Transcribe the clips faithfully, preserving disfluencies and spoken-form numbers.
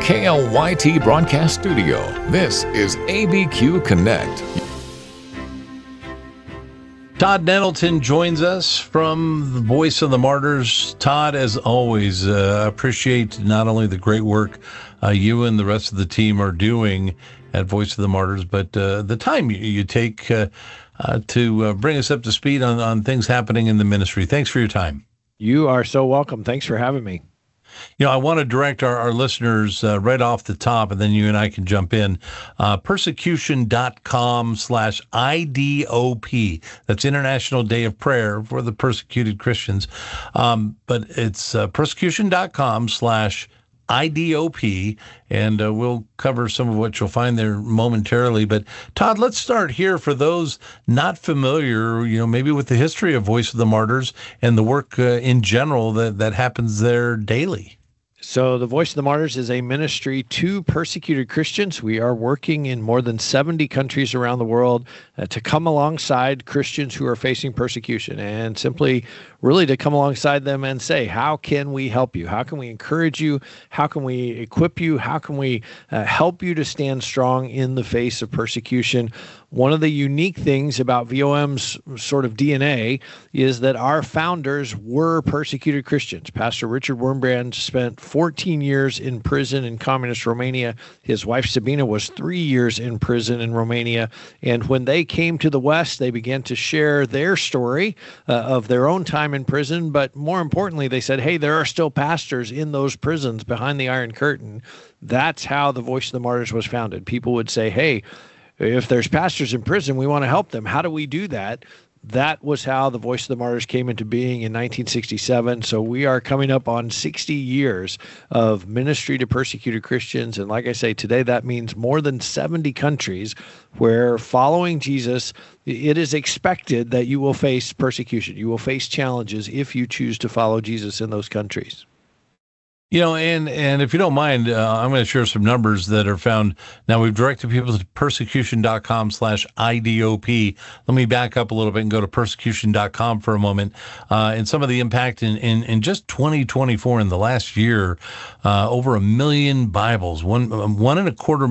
K L Y T Broadcast Studio, this is A B Q Connect. Todd Nettleton joins us from the Voice of the Martyrs. Todd, as always, uh, appreciate not only the great work uh, you and the rest of the team are doing at Voice of the Martyrs, but uh, the time you, you take uh, uh, to uh, bring us up to speed on, on things happening in the ministry. Thanks for your time. You are so welcome. Thanks for having me. You know, I want to direct our, our listeners uh, right off the top, and then you and I can jump in. Uh, persecution.com slash IDOP. That's International Day of Prayer for the Persecuted Christians. Um, but it's uh, persecution.com slash IDOP, and uh, we'll cover some of what you'll find there momentarily. But Todd, let's start here for those not familiar, you know, maybe with the history of Voice of the Martyrs and the work uh, in general that, that happens there daily. So the Voice of the Martyrs is a ministry to persecuted Christians. We are working in more than seventy countries around the world uh, to come alongside Christians who are facing persecution, and simply really to come alongside them and say, how can we help you? How can we encourage you? How can we equip you? How can we uh, help you to stand strong in the face of persecution? One of the unique things about V O M's sort of D N A is that our founders were persecuted Christians. Pastor Richard Wurmbrand spent fourteen years in prison in communist Romania. His wife Sabina was three years in prison in Romania. And when they came to the West, they began to share their story uh, of their own time in prison. But more importantly, they said, hey, there are still pastors in those prisons behind the Iron Curtain. That's how the Voice of the Martyrs was founded. People would say, hey, if there's pastors in prison, we want to help them. How do we do that? That was how the Voice of the Martyrs came into being in nineteen sixty-seven. So we are coming up on sixty years of ministry to persecuted Christians. And like I say, today that means more than seventy countries where following Jesus, it is expected that you will face persecution. You will face challenges if you choose to follow Jesus in those countries. You know, and, and if you don't mind, uh, I'm going to share some numbers that are found. Now, we've directed people to persecution.com slash IDOP. Let me back up a little bit and go to persecution dot com for a moment. Uh, and some of the impact in, in, in just twenty twenty-four, in the last year, uh, over a million Bibles, one, one and a quarter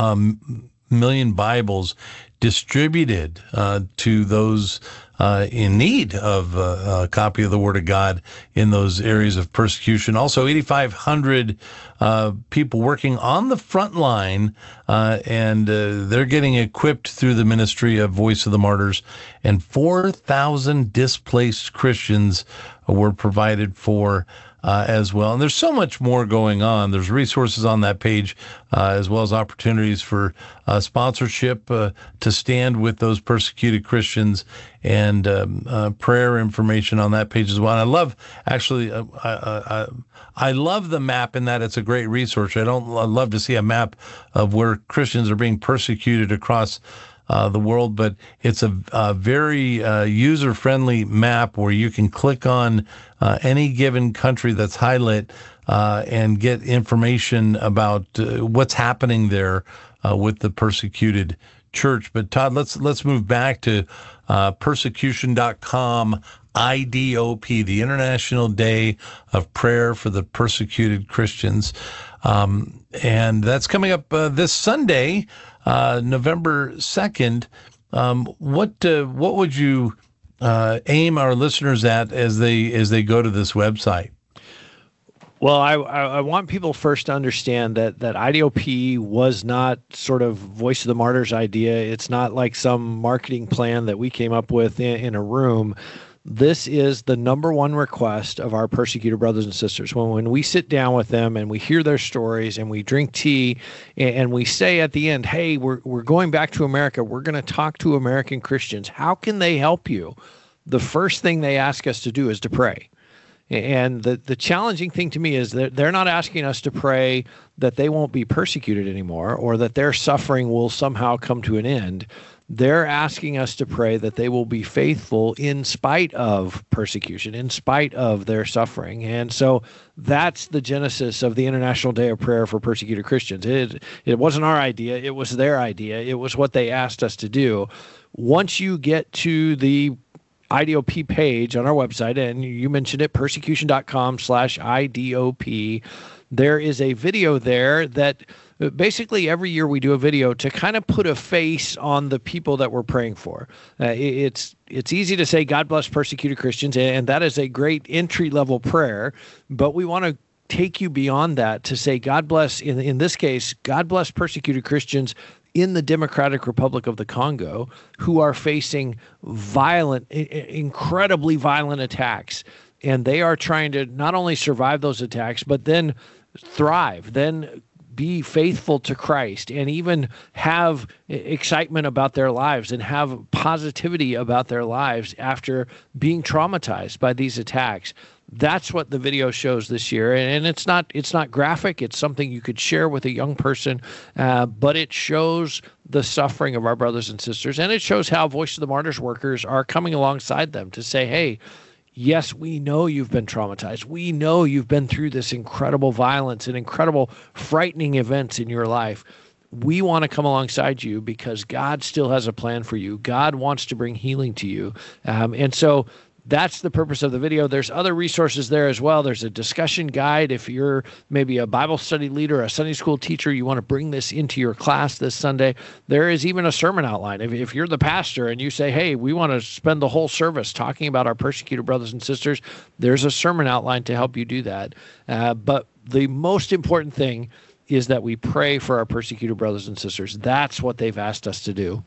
um, million Bibles distributed uh, to those Uh, in need of uh, a copy of the Word of God in those areas of persecution. Also, eighty-five hundred uh, people working on the front line, uh, and uh, they're getting equipped through the ministry of Voice of the Martyrs, and four thousand displaced Christians were provided for Uh, as well. And there's so much more going on. There's resources on that page, uh, as well as opportunities for uh, sponsorship uh, to stand with those persecuted Christians, and um, uh, prayer information on that page as well. And I love, actually, uh, I, I, I love the map in that it's a great resource. I don't I love to see a map of where Christians are being persecuted across Uh, the world, but it's a, a very uh, user-friendly map where you can click on uh, any given country that's highlighted uh, and get information about uh, what's happening there uh, with the persecuted church. But Todd, let's let's move back to uh, persecution dot com IDOP, the International Day of Prayer for the Persecuted Christians, um, and that's coming up uh, this Sunday. Uh, November second. Um, what uh, what would you uh, aim our listeners at as they as they go to this website? Well, I, I want people first to understand that that IDOP was not sort of Voice of the Martyrs idea. It's not like some marketing plan that we came up with in, in a room. This is the number one request of our persecuted brothers and sisters. When, when we sit down with them and we hear their stories and we drink tea and, and we say at the end, hey, we're, we're going back to America. We're going to talk to American Christians. How can they help you? The first thing they ask us to do is to pray. And the, the challenging thing to me is that they're not asking us to pray that they won't be persecuted anymore or that their suffering will somehow come to an end. They're asking us to pray that they will be faithful in spite of persecution, in spite of their suffering. And so that's the genesis of the International Day of Prayer for Persecuted Christians. It, it wasn't our idea. It was their idea. It was what they asked us to do. Once you get to the I D O P page on our website, and you mentioned it, persecution.com slash IDOP. There is a video there that basically every year we do a video to kind of put a face on the people that we're praying for. Uh, it's it's easy to say, God bless persecuted Christians, and that is a great entry-level prayer, but we want to take you beyond that to say, God bless, in, in this case, God bless persecuted Christians in the Democratic Republic of the Congo who are facing violent, incredibly violent attacks. And they are trying to not only survive those attacks, but then thrive, then be faithful to Christ, and even have excitement about their lives and have positivity about their lives after being traumatized by these attacks. That's what the video shows this year, and it's not it's not graphic. It's something you could share with a young person, uh, but it shows the suffering of our brothers and sisters, and it shows how Voice of the Martyrs workers are coming alongside them to say, hey, yes, we know you've been traumatized. We know you've been through this incredible violence and incredible frightening events in your life. We want to come alongside you because God still has a plan for you. God wants to bring healing to you. Um, and so that's the purpose of the video. There's other resources there as well. There's a discussion guide. If you're maybe a Bible study leader, a Sunday school teacher, you want to bring this into your class this Sunday. There is even a sermon outline. If, if you're the pastor and you say, hey, we want to spend the whole service talking about our persecuted brothers and sisters, there's a sermon outline to help you do that. Uh, but the most important thing is that we pray for our persecuted brothers and sisters. That's what they've asked us to do.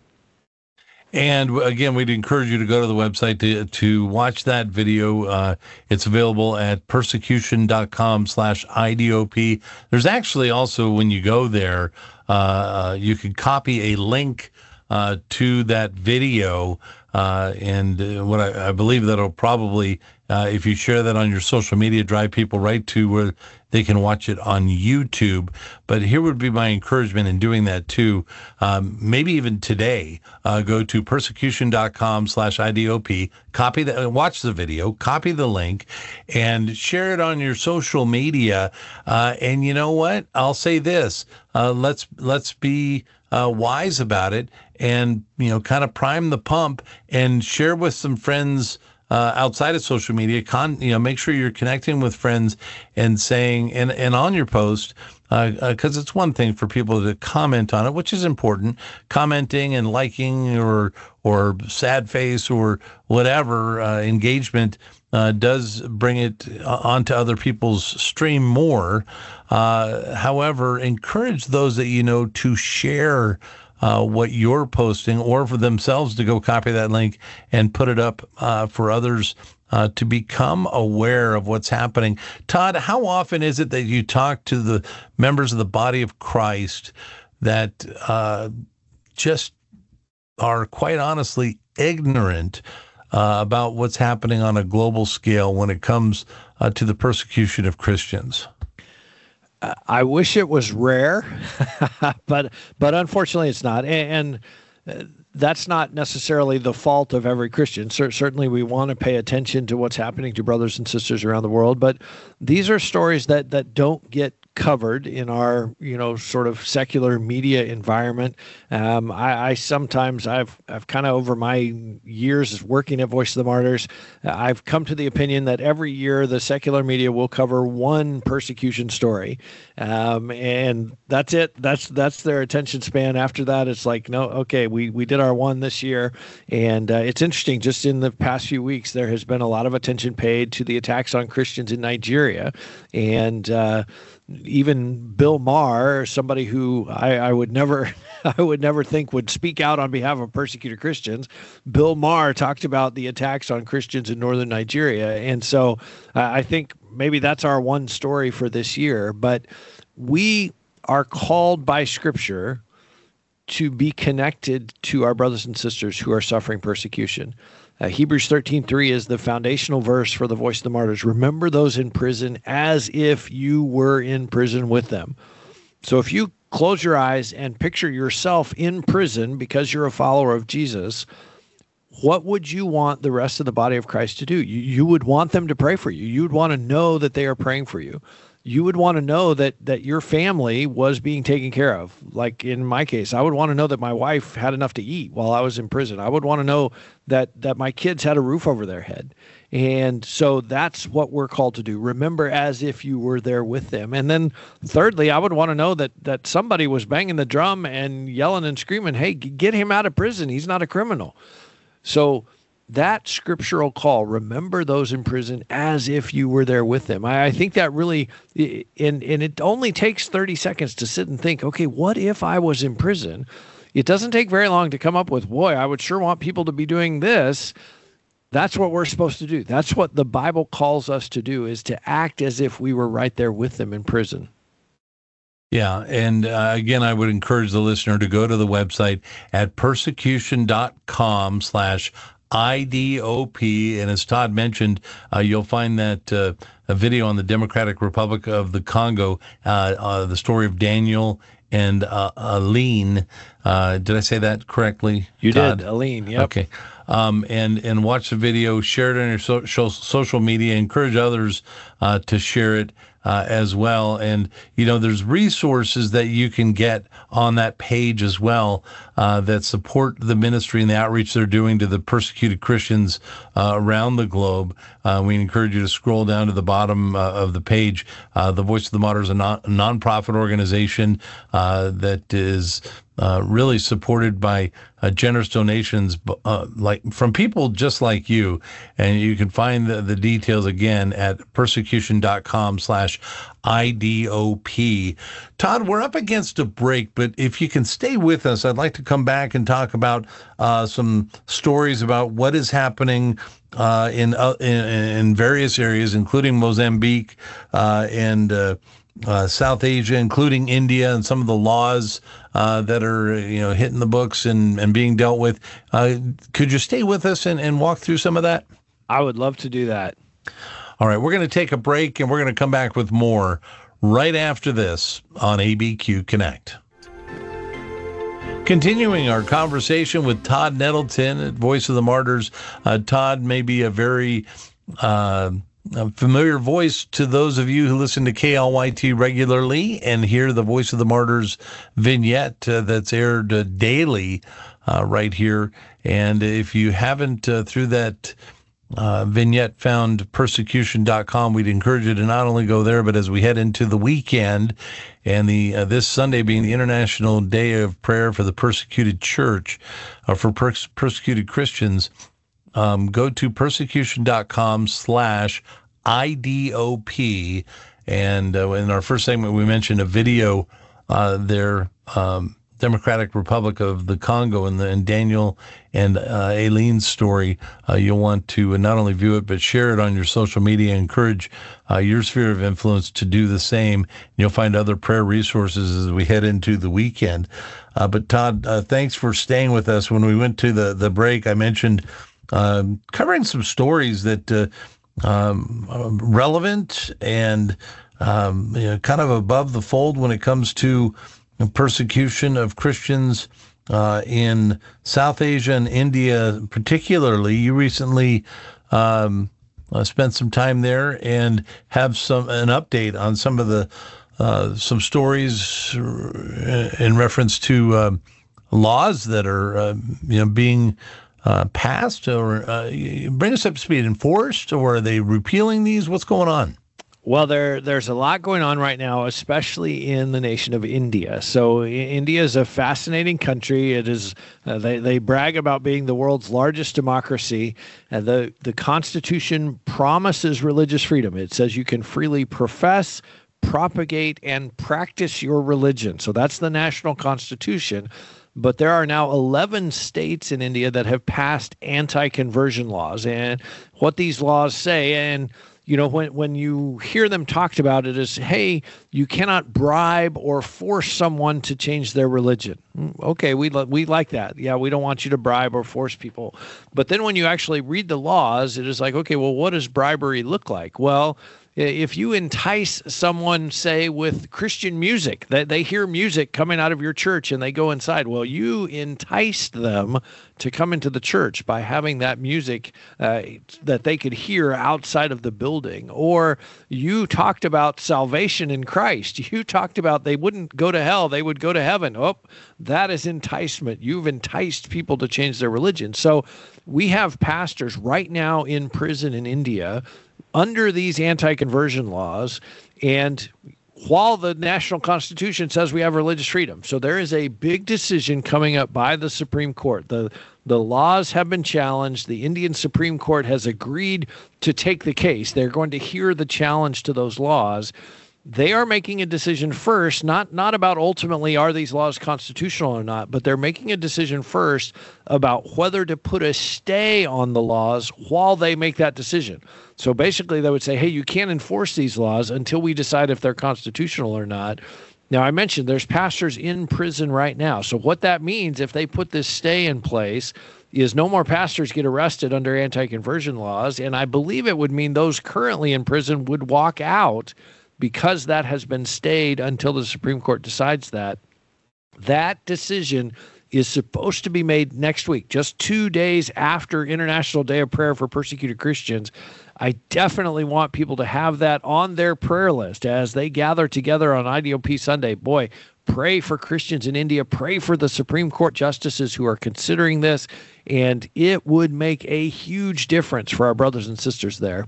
And again, we'd encourage you to go to the website to to watch that video. Uh, it's available at persecution.com slash IDOP. There's actually also, when you go there, uh, you can copy a link uh, to that video. Uh, and uh, what I, I believe that'll probably, uh, if you share that on your social media, drive people right to where they can watch it on YouTube. But here would be my encouragement in doing that too. Um, maybe even today, uh, go to persecution.com slash IDOP, copy the, watch the video, copy the link, and share it on your social media. Uh, and you know what? I'll say this: uh, let's let's be uh, wise about it, and you know, kind of prime the pump and share with some friends. Uh, outside of social media, con, you know, make sure you're connecting with friends and saying, and, and on your post, because uh, uh, it's one thing for people to comment on it, which is important, commenting and liking or or sad face or whatever uh, engagement uh, does bring it onto other people's stream more. Uh, however, encourage those that you know to share Uh, what you're posting, or for themselves to go copy that link and put it up uh, for others uh, to become aware of what's happening. Todd, how often is it that you talk to the members of the body of Christ that uh, just are quite honestly ignorant uh, about what's happening on a global scale when it comes uh, to the persecution of Christians? I wish it was rare, but but unfortunately it's not. And, and that's not necessarily the fault of every Christian. C- certainly we want to pay attention to what's happening to brothers and sisters around the world, but these are stories that, that don't get covered in our, you know, sort of secular media environment. Um, I, I sometimes, I've, I've kind of over my years working at Voice of the Martyrs, I've come to the opinion that every year the secular media will cover one persecution story. Um, and that's it. That's, that's their attention span. After that, it's like, no, okay, we, we did our one this year. And uh, it's interesting, just in the past few weeks, there has been a lot of attention paid to the attacks on Christians in Nigeria. And, uh, even Bill Maher, somebody who I, I would never, I would never think would speak out on behalf of persecuted Christians, Bill Maher talked about the attacks on Christians in northern Nigeria, and so uh, I think maybe that's our one story for this year. But we are called by Scripture to be connected to our brothers and sisters who are suffering persecution. Uh, Hebrews thirteen three is the foundational verse for the Voice of the Martyrs. Remember those in prison as if you were in prison with them. So if you close your eyes and picture yourself in prison because you're a follower of Jesus, what would you want the rest of the body of Christ to do? You, you would want them to pray for you. You would want to know that they are praying for you. You would want to know that that your family was being taken care of. Like in my case, I would want to know that my wife had enough to eat while I was in prison. I would want to know that that my kids had a roof over their head. And so that's what we're called to do. Remember as if you were there with them. And then thirdly, I would want to know that that somebody was banging the drum and yelling and screaming, hey, get him out of prison. He's not a criminal. So that scriptural call, remember those in prison as if you were there with them. I, I think that really, and, and it only takes thirty seconds to sit and think, okay, what if I was in prison? It doesn't take very long to come up with, boy, I would sure want people to be doing this. That's what we're supposed to do. That's what the Bible calls us to do, is to act as if we were right there with them in prison. Yeah, and uh, again, I would encourage the listener to go to the website at persecution.com slash IDOP, and as Todd mentioned, uh, you'll find that uh, a video on the Democratic Republic of the Congo, uh, uh, the story of Daniel and uh, Aline. Uh, did I say that correctly, You Todd? did, Aline, yep. Okay. Um, and, and watch the video, share it on your so, so, social media, encourage others uh, to share it uh, as well. And, you know, there's resources that you can get on that page as well uh, that support the ministry and the outreach they're doing to the persecuted Christians uh, around the globe. Uh, we encourage you to scroll down to the bottom uh, of the page. Uh, the Voice of the Martyrs is a non- nonprofit organization uh, that is Uh, really supported by uh, generous donations uh, like from people just like you. And you can find the, the details again at persecution.com slash IDOP. Todd, we're up against a break, but if you can stay with us, I'd like to come back and talk about uh, some stories about what is happening uh, in, uh, in in various areas, including Mozambique uh, and uh, uh, South Asia, including India, and some of the laws uh, that are you know hitting the books and, and being dealt with. Uh, could you stay with us and, and walk through some of that? I would love to do that. All right, we're going to take a break, and we're going to come back with more right after this on A B Q Connect. Continuing our conversation with Todd Nettleton at Voice of the Martyrs. Uh, Todd may be a very uh, a familiar voice to those of you who listen to K L Y T regularly and hear the Voice of the Martyrs vignette uh, that's aired uh, daily uh, right here. And if you haven't, uh, through that Uh, vignette found persecution dot com, we'd encourage you to not only go there, but as we head into the weekend and the uh, this Sunday being the International Day of Prayer for the Persecuted Church, uh, for pers- persecuted Christians, um, go to persecution.com slash IDOP. And uh, in our first segment, we mentioned a video uh, there, um, Democratic Republic of the Congo and, the, and Daniel and uh, Aileen's story. Uh, you'll want to not only view it, but share it on your social media. Encourage uh, your sphere of influence to do the same. You'll find other prayer resources as we head into the weekend. Uh, but Todd, uh, thanks for staying with us. When we went to the, the break, I mentioned uh, covering some stories that uh, um, are relevant and um, you know, kind of above the fold when it comes to persecution of Christians uh, in South Asia and India, particularly. You recently um, uh, spent some time there and have some an update on some of the uh, some stories in reference to uh, laws that are uh, you know being uh, passed, or uh, bring us up to speed. Enforced, or are they repealing these? What's going on? Well, there there's a lot going on right now, especially in the nation of India. So India is a fascinating country. It is uh, they they brag about being the world's largest democracy. And the the Constitution promises religious freedom. It says you can freely profess, propagate, and practice your religion. So that's the national constitution. But there are now eleven states in India that have passed anti-conversion laws. And what these laws say, and you know, when, when you hear them talked about, it is, hey, you cannot bribe or force someone to change their religion. Okay, we we like that. Yeah, we don't want you to bribe or force people. But then when you actually read the laws, it is like, okay, well, what does bribery look like? Well, If you entice someone, say, with Christian music, that they hear music coming out of your church and they go inside, well, you enticed them to come into the church by having that music uh, that they could hear outside of the building. Or you talked about salvation in Christ. You talked about they wouldn't go to hell, they would go to heaven. Oh, that is enticement. You've enticed people to change their religion. So we have pastors right now in prison in India under these anti-conversion laws, and while the national constitution says we have religious freedom. So there is a big decision coming up by the Supreme Court. The the laws have been challenged. The Indian Supreme Court has agreed to take the case. They're going to hear the challenge to those laws. They are making a decision first, not not about ultimately are these laws constitutional or not, but they're making a decision first about whether to put a stay on the laws while they make that decision. So basically they would say, hey, you can't enforce these laws until we decide if they're constitutional or not. Now, I mentioned there's pastors in prison right now. So what that means, if they put this stay in place, is no more pastors get arrested under anti-conversion laws. And I believe it would mean those currently in prison would walk out because that has been stayed until the Supreme Court decides that. That decision is supposed to be made next week, just two days after International Day of Prayer for Persecuted Christians. I definitely want people to have that on their prayer list as they gather together on I D O P Sunday. Boy, pray for Christians in India, pray for the Supreme Court justices who are considering this, and it would make a huge difference for our brothers and sisters there.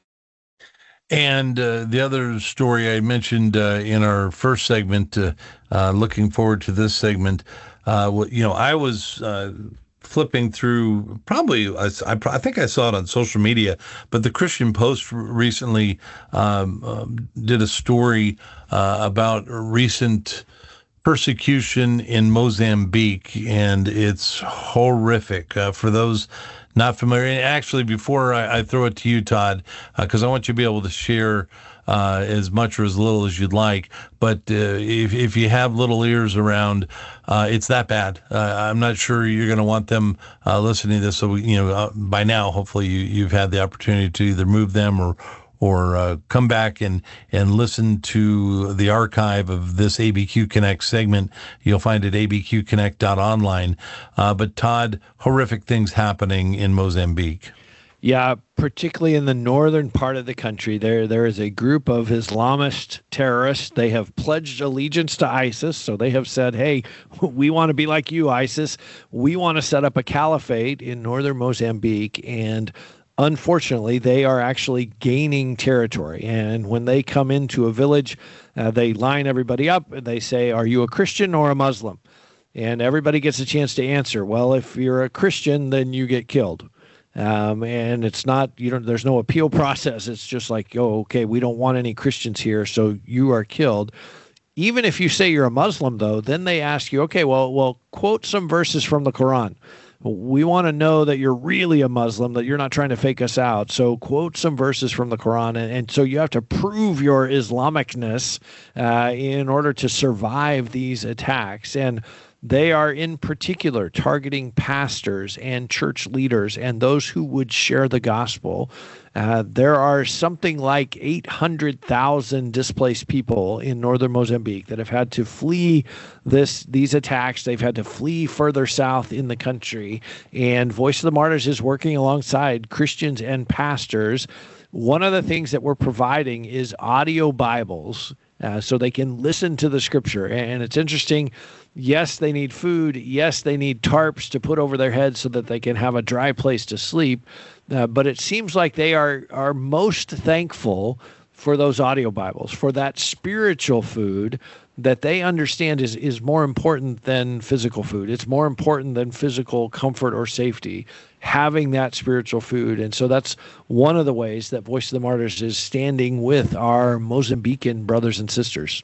And uh, the other story I mentioned uh, in our first segment, uh, uh, looking forward to this segment, uh, you know, I was uh, flipping through, probably, I, I think I saw it on social media, but the Christian Post recently um, um, did a story uh, about recent persecution in Mozambique, and it's horrific. Uh, for those not familiar, and actually, before I, I throw it to you, Todd, because uh, I want you to be able to share uh, as much or as little as you'd like, but uh, if if you have little ears around, uh, it's that bad. Uh, I'm not sure you're going to want them uh, listening to this. So, you know, uh, by now, hopefully, you, you've had the opportunity to either move them or or uh, come back and, and listen to the archive of this A B Q Connect segment. You'll find it a b q connect dot online. Uh, but Todd, horrific things happening in Mozambique. Yeah, particularly in the northern part of the country, there there is a group of Islamist terrorists. They have pledged allegiance to ISIS, so they have said, hey, we want to be like you, ISIS. We want to set up a caliphate in northern Mozambique, and unfortunately, they are actually gaining territory. And when they come into a village, uh, they line everybody up. They say, are you a Christian or a Muslim? And everybody gets a chance to answer. Well, if you're a Christian, then you get killed. Um, and it's not, you know, there's no appeal process. It's just like, oh, okay, we don't want any Christians here, so you are killed. Even if you say you're a Muslim, though, then they ask you, okay, well, well, quote some verses from the Quran. We want to know that you're really a Muslim, that you're not trying to fake us out. So quote some verses from the Quran. And, and so you have to prove your Islamicness uh, in order to survive these attacks. And they are in particular targeting pastors and church leaders and those who would share the gospel. Uh, there are something like eight hundred thousand displaced people in northern Mozambique that have had to flee this these attacks. They've had to flee further south in the country. And Voice of the Martyrs is working alongside Christians and pastors. One of the things that we're providing is audio Bibles uh, so they can listen to the scripture. And it's interesting. Yes, they need food. Yes, they need tarps to put over their heads so that they can have a dry place to sleep. Uh, but it seems like they are are most thankful for those audio Bibles, for that spiritual food that they understand is, is more important than physical food. It's more important than physical comfort or safety, having that spiritual food. And so that's one of the ways that Voice of the Martyrs is standing with our Mozambican brothers and sisters.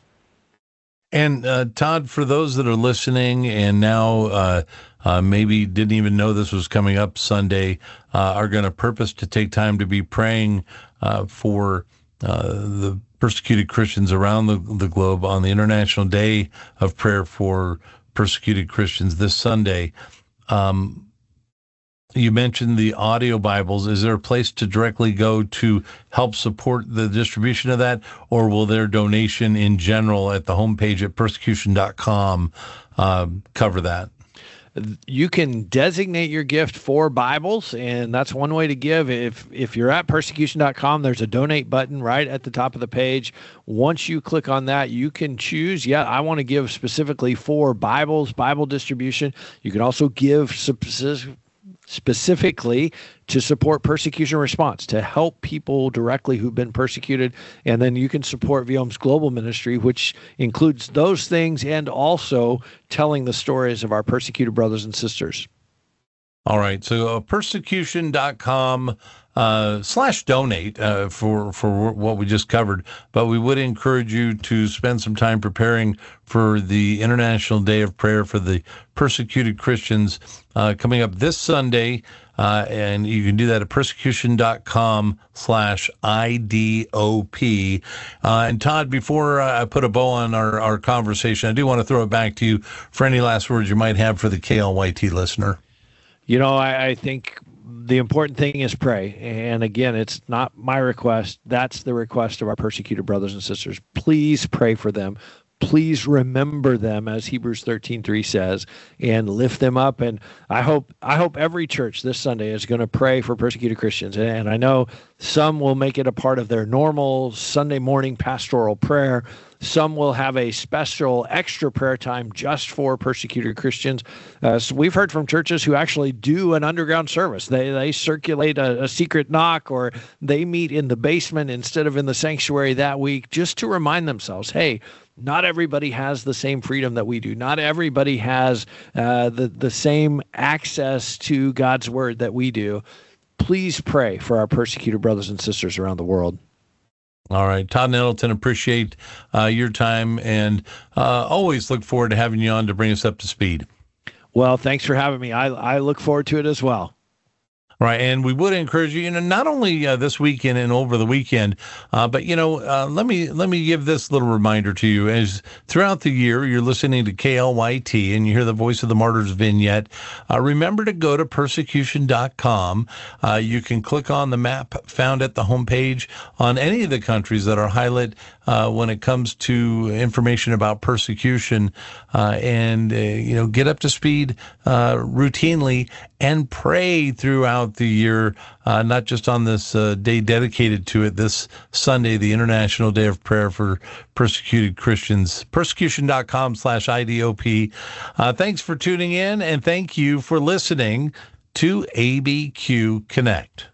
And uh, Todd, for those that are listening and now uh, uh, maybe didn't even know this was coming up Sunday, uh, are going to purpose to take time to be praying uh, for uh, the persecuted Christians around the, the globe on the International Day of Prayer for Persecuted Christians this Sunday. Um, You mentioned the audio Bibles. Is there a place to directly go to help support the distribution of that, or will their donation in general at the homepage at persecution dot com uh, cover that? You can designate your gift for Bibles, and that's one way to give. If if you're at persecution dot com, there's a donate button right at the top of the page. Once you click on that, you can choose, yeah, I want to give specifically for Bibles, Bible distribution. You can also give specific specifically to support persecution response, to help people directly who've been persecuted. And then you can support V O M's global ministry, which includes those things and also telling the stories of our persecuted brothers and sisters. All right. So uh, persecution dot com uh, slash donate uh, for, for what we just covered. But we would encourage you to spend some time preparing for the International Day of Prayer for the Persecuted Christians uh, coming up this Sunday. Uh, and you can do that at persecution dot com slash I D O P. Uh, and Todd, before I put a bow on our, our conversation, I do want to throw it back to you for any last words you might have for the K L Y T listener. You know, I, I think the important thing is pray. And again, it's not my request. That's the request of our persecuted brothers and sisters. Please pray for them. Please remember them, as Hebrews thirteen three says, and lift them up. And I hope I hope every church this Sunday is going to pray for persecuted Christians. And I know some will make it a part of their normal Sunday morning pastoral prayer. Some will have a special extra prayer time just for persecuted Christians. Uh, so we've heard from churches who actually do an underground service. They they circulate a, a secret knock, or they meet in the basement instead of in the sanctuary that week, just to remind themselves, hey, not everybody has the same freedom that we do. Not everybody has uh, the, the same access to God's word that we do. Please pray for our persecuted brothers and sisters around the world. All right. Todd Nettleton, appreciate uh, your time, and uh, always look forward to having you on to bring us up to speed. Well, thanks for having me. I, I look forward to it as well. Right, and we would encourage you, you know, not only uh, this weekend and over the weekend, uh, but you know, uh, let me let me give this little reminder to you: as throughout the year you're listening to K L Y T and you hear the Voice of the Martyrs vignette, uh, remember to go to persecution dot com. Uh, you can click on the map found at the homepage on any of the countries that are highlighted uh, when it comes to information about persecution, uh, and uh, you know, get up to speed uh, routinely and pray throughout the year, uh, not just on this uh, day dedicated to it, this Sunday, the International Day of Prayer for Persecuted Christians. persecution dot com slash I D O P. Uh, thanks for tuning in, and thank you for listening to A B Q Connect.